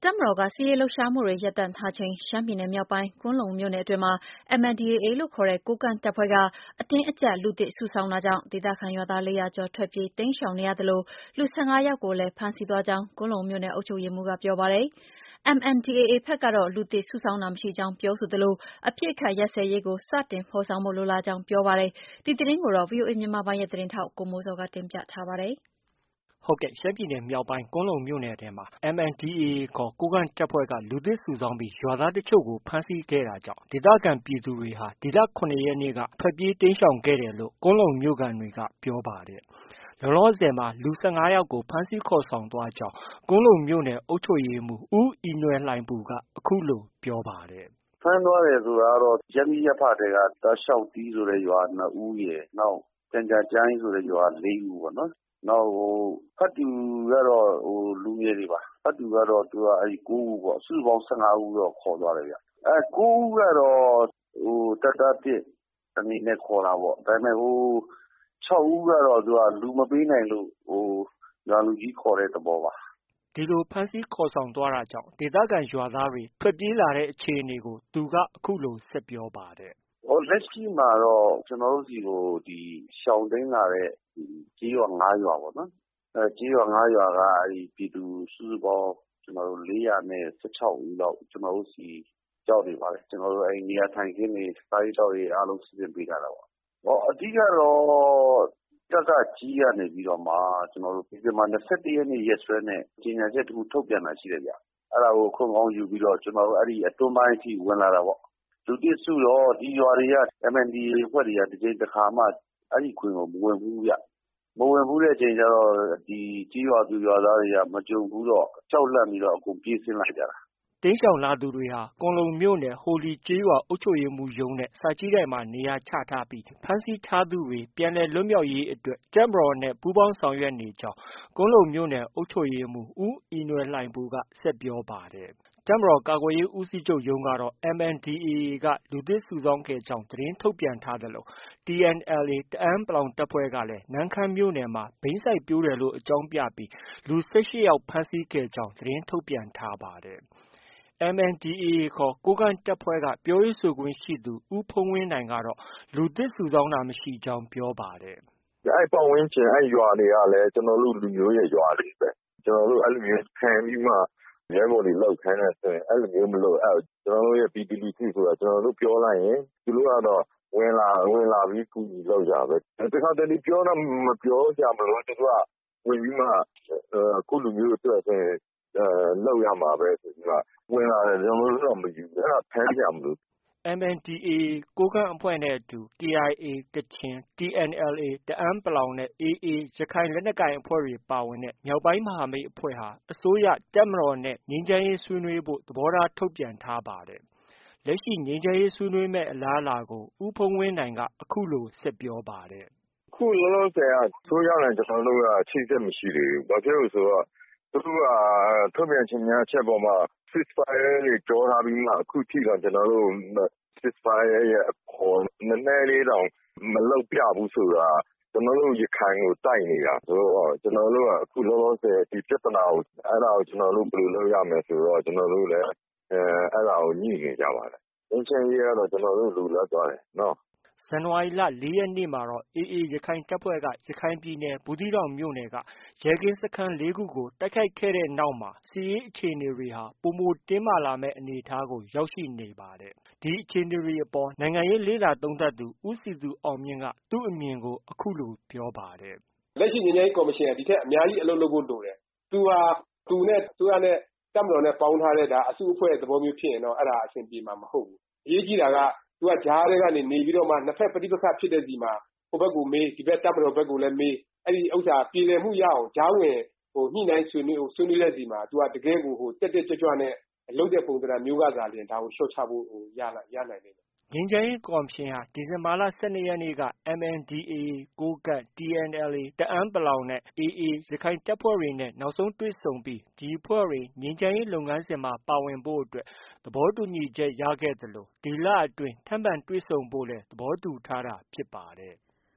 တပ်မတော်ကစစ်ရေးလှုပ်ရှားမှုတွေရပ်တန့်ထားချိန်ရှမ်းပြည်နယ်မြောက်ပိုင်းကွမ်းလုံမြို့နယ်အတွင်းမှာ MNDAA လို့ခေါ်တဲ့ကိုးကန့်တပ်ဖွဲ့ကအတင်းအကျပ်လူသစ်စုဆောင်းတာကြောင့်ဒေသခံရွာသား400ကျော်ထွက်ပြေးတိမ်းရှောင်နေရသလိုလူ15ယောက်ကိုလည်းဖမ်းဆီးသွားကြောင်းကွမ်းလုံမြို့နယ်အုပ်ချုပ်ရေးမှူးကပြောပါတယ်။ MNDAA ဘက်ကတော့လူသစ်စုဆောင်းတာမရှိကြောင်းပြောဆိုသလိုအပစ်အခတ်ရပ်စဲရေးကိုစတင်ဖော်ဆောင်ဖို့လိုလားကြောင်းပြောပါတယ်။ ဒီသတင်းကိုတော့ ဗွီအိုအေမြန်မာပိုင်းရဲ့သတင်းထောက်ကိုမိုးဇော်ကတင်ပြထားပါတယ်။ရှမ်းပြည်နယ်မြောက်ပိုင်းကွမ်းလုံမြို့နယ်ထဲမှာ MNDAA ခေါ် ကိုးကန့်တပ်ဖွဲ့ကလူသစ်စုဆောင်းပြီးရွာသားတချို့ကိုဖမ်းဆီးခဲ့တာကြောင့်ဒေသခံပြည်သူတွေဟာ ဒီလ ၇ရက်နေ့က ထွက်ပြေးတိမ်းရှောင်ခဲ့တယ်လို့ ကွမ်းလုံမြို့ခံတွေက ပြောပါတယ်။ လောလောဆယ်မှာလူ ၁၅ယောက်ကိုဖမ်းဆီးခေါ်ဆောင်သွားကြောင်း ကွမ်းလုံမြို့နယ်အုပ်ချုပ်ရေးမှူး ဦးအီနွယ်လှိုင်ပူက အခုလို ပြောပါတယ်။ “ဖမ်းသွားတယ်ဆိုတာကတော့ ရပ်မိရပ်ဖထဲက တာရှောက်တီးဆိုတဲ့ရွာက ၂ဦးရယ်။ နောက် ကျန်ကြားကျိုင်းဆိုတဲ့ရွာက ၄ဦးပေါ့နော်။ နောက် ဖတ်တူကတော့ လူငယ်တွေပါ။ ဖတ်တူကတော့ ၉ဦးပေါ့။ စုစုပေါင်း ၁၅ဦးတော့ ခေါ်သွားတယ်ဗျ။ ၉ဦးကတော့ တပ်သားသစ်အနေနဲ့ခေါ်တာပေါ့။ ဒါပေမဲ့ ၆ဦးကတော့ လူမပေးနိုင်လို့ ရွာလူကြီးခေါ်တဲ့သဘောပါ။ ” ဒီလိုဖမ်းဆီးခေါ်ဆောင်သွားတာကြောင့်ဒေသခံရွာသားတွေထွက်ပြေးလာတဲ့အခြေအနေကို သူက အခုလို ဆက်ပြောပါတယ်။ “လက်ရှိမှာတော့ ကျနော်တို့ဆီကို ရှောင်တိမ်းလာတဲ့ကျေးရွာ ၅ရွာပေါ့နော်။ ကျေးရွာ ၅ရွာက ပြည်သူစုစုပေါင်း ၄၁၆ဦးလောက် ကျနော်တို့ဆီရောက်နေပါတယ်။ ကျနော်တို့ နေရာထိုင်ခင်းတွေ၊ စားရေးသောက်ရေးအားလုံးစီစဉ်ပေးထားတာပေါ့။ အဓိကတော့ တပ်က ကြီးကနေပြီးတော့မှ ဒီဇင်ဘာ ၂၁ရက်နေ့ရက်စွဲနဲ့ ကြေညာချက်တခုထုတ်ပြန်တာရှိတယ်ဗျ။ အဲဒါကို အခွင့်ကောင်းယူပြီးတော့ အတွင်းပိုင်းအထိဝင်လာတာပေါ့။ လူသစ်စုတော့ ဒီရွာတွေက MNDAA အဖွဲ့တွေက တကြိမ်တခါမှ အဲဒီဂွင်ကို မဝင်ဖူးဘူးဗျ။ မဝင်ဖူးတဲ့အခါကျတော့ ကျေးရွာသူရွာသားတွေက မကြုံဖူးတော့ ကြောက်လန့်ပြီးတော့ အကုန်ပြေးဆင်းလာကြတာ။ ” တိမ်းရှောင်လာသူတွေဟာ ကွမ်းလုံမြို့နယ် ဟိုလီကျေးရွာအုပ်ချုပ်ရေးမှူးရုံးနဲ့ စာကြည့်တိုက်မှာနေရာချထားပြီး ဖမ်းဆီးထားသူတွေပြန်လည်လွတ်မြောက်ရေးအတွက် တပ်မတော်နဲ့ ပူးပေါင်းဆောင်ရွက်နေကြောင်း ကွမ်းလုံမြို့နယ်အုပ်ချုပ်ရေးမှူး ဦးအီနွယ်လှိုင်ပူက ဆက်ပြောပါတယ်။ တပ်မတော်ကာကွယ်ရေးဦးစီးချုပ်ရုံးကတော့ MNDAA က လူသစ်စုဆောင်းခဲ့ကြောင်း သတင်းထုတ်ပြန်ထားသလို TNLA တအန်း တပ်ဖွဲ့ကလည်း နမ့်ခမ်းမြို့နယ်မှာ ဘိန်းစိုက်ပျိုးတယ်လို့ အကြောင်းပြပြီး လူ ၁၈ယောက်ဖမ်းဆီးခဲ့ကြောင်း သတင်းထုတ်ပြန်ထားပါတယ်။ MNDAA ခေါ် ကိုးကန့်တပ်ဖွဲ့က ပြောရေးဆိုခွင့်ရှိသူ ဦးဖုန်းဝင်းနိုင်ကတော့ လူသစ်စုဆောင်းတာမရှိကြောင်း ပြောပါတယ်။ “အဲဒီပတ်ဝန်းကျင်ရွာတွေကလည်း ကျနော်တို့ လူမျိုးရဲ့ရွာတွေပဲ။ ကျနော်တို့ အဲလိုမျိုးဖမ်းပြီးမှ ရဲဘော်တွေလုပ်ခိုင်းတယ်ဆိုရင် အဲလိုမျိုးမလိုအပ်ဘူး။ ကျနော်တို့ရဲ့ ပြည်သူလူထုဆိုတာ ကျနော်တို့ ပြောလိုက်ရင် သူတို့ကတော့ ဝင်လာပြီး ကူညီလုပ်ကြတာပဲ။ တခါတလေ ပြောတောင် မပြောစရာမလိုဘူး။ သူတို့က ဝင်ပြီးမှ ကိုယ့်လူမျိုးအတွက်ဆိုရင် လုပ်ရမှာပဲဆိုပြီးမှ ဝင်လာတယ် ကျနော်တို့တော့ မယူဘူး။ အဲဒါ ဖမ်းစရာမလိုဘူး။ ” MNDAA ကိုးကန့်အဖွဲ့နဲ့အတူ KIA ကချင်၊ TNLA တအန်း နဲ့ AA ရခိုင်လက်နက်ကိုင်အဖွဲ့တွေပါဝင်တဲ့ မြောက်ပိုင်းမဟာမိတ်အဖွဲ့ဟာ အစိုးရ၊ တပ်မတော်နဲ့ ငြိမ်းချမ်းရေးဆွေးနွေးဖို့ သဘောထားထုတ်ပြန်ထားပါတယ်။ လက်ရှိငြိမ်းချမ်းရေးဆွေးနွေးမယ့်အလားအလာကို ဦးဖုန်းဝင်းနိုင်က အခုလို ဆက်ပြောပါတယ်။ “အခုလောလောဆယ်က အစိုးရနဲ့ ကျနော်တို့က အချိတ်အဆက်မရှိသေးဘူး။ ဘာဖြစ်လို့လဲဆိုတော့ သူတို့က ထုတ်ပြန်ကြေညာချက်အပေါ်မှာ Ceasefire တွေ ပြောထားပြီးမှ အခုထိတောင် ကျနော်တို့ Ceasefire ရဲ့ အပေါ် နည်းနည်းလေးတောင် မလုပ်ပြဘူးဆိုတာ ကျနော်တို့ ရခိုင်ကို တိုက်နေတာဆိုတော့ ကျနော်တို့က အခုလောလောဆယ် ဒီပြဿနာကို ဘယ်လိုလုပ်ရမလဲဆိုတော့ ကျနော်တို့လည်း အဲဒါကို ညှိနေကြပါတယ်။ ငြိမ်းချမ်းရေးကတော့ ကျနော်တို့ လိုလားပါတယ်နော။” ဇန်နဝါရီလ ၄ရက်နေ့မှာတော့ AA ရခိုင်တပ်ဖွဲ့က ရခိုင်ပြည်နယ် ဘူးသီးတောင်မြို့နယ်က ရဲကင်းစခန်း ၄ခုကို တိုက်ခိုက်ခဲ့တဲ့နောက်မှာ စစ်ရေးအခြေအနေတွေဟာ ပိုမိုတင်းမာလာမယ့်အနေအထားကို ရောက်ရှိနေပါတယ်။ ဒီအခြေအနေတွေအပေါ် နိုင်ငံရေးလေ့လာသုံးသပ်သူ ဦးစည်သူအောင်မြင့်က သူ့အမြင်ကို အခုလို ပြောပါတယ်။ “လက်ရှိငြိမ်းချမ်းရေးကော်မရှင်က ဒီထက်အများကြီးအလုပ်လုပ်ဖို့ လိုတယ်။ သူဟာ သူနဲ့ အစိုးရနဲ့ တပ်မတော်နဲ့ ပေါင်းထားတဲ့ အစုအဖွဲ့သဘောမျိုးဖြစ်ရင်တော့ အဲဒါ အဆင်ပြေမှာ မဟုတ်ဘူး။ အရေးကြီးတာက သူက ကြားထဲကနေ နေပြီးတော့မှ နှစ်ဘက်ပဋိပက္ခဖြစ်တဲ့ဆီမှာ ဟိုဘက်ကိုမေး၊ ဒီဘက် တပ်မတော်ဘက်ကိုလည်းမေး အဲဒီဥစ္စာပြေလည်မှုရအောင် ကြားဝင် ညှိနှိုင်းဆွေးနွေးတဲ့ဆီမှာ သူက တကယ့်ကို တက်တက်ကြွကြွနဲ့ လုပ်တဲ့ပုံသဏ္ဍာန်မျိုးကသာလျှင် ဒါကို လျှော့ချဖို့ ရနိုင်လိမ့်မယ်။ ” ငြိမ်းချမ်းရေးကော်မရှင်ဟာ ဒီဇင်ဘာလ ၁၂ရက်နေ့က MNDAA ကိုးကန့်၊ TNLA တအန်း နဲ့ AA ရခိုင်တပ်ဖွဲ့တွေနဲ့ နောက်ဆုံးတွေ့ဆုံပြီး ဒီအဖွဲ့တွေ ငြိမ်းချမ်းရေးလုပ်ငန်းစဉ်မှာ ပါဝင်ဖို့အတွက် သဘောတူညီချက်ရခဲ့သလို ဒီလအတွင်း ထပ်မံတွေ့ဆုံဖို့လည်း သဘောတူထားတာဖြစ်ပါတယ်